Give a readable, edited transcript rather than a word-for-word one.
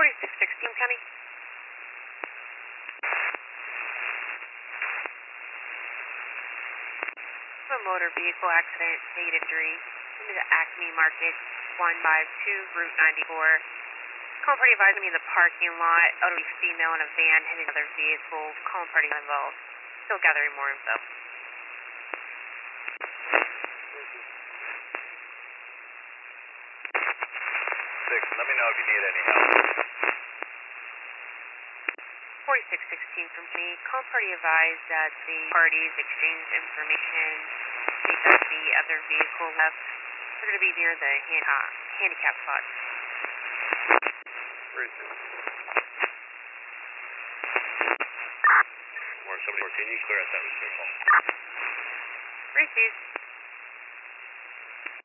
4616 County. A motor vehicle accident, -3, into the Acme Market, 152, Route 94. Calling party advising me in the parking lot, elderly female in a van hitting another vehicle, calling party involved. Still gathering more info. 6, let me know if you need any help. 4616 from me. Calling party advised that the parties exchanged information because the other vehicle left. They're going to be near the handicap spot. 3-2. Or 7014, you clear out that reception. 3-2.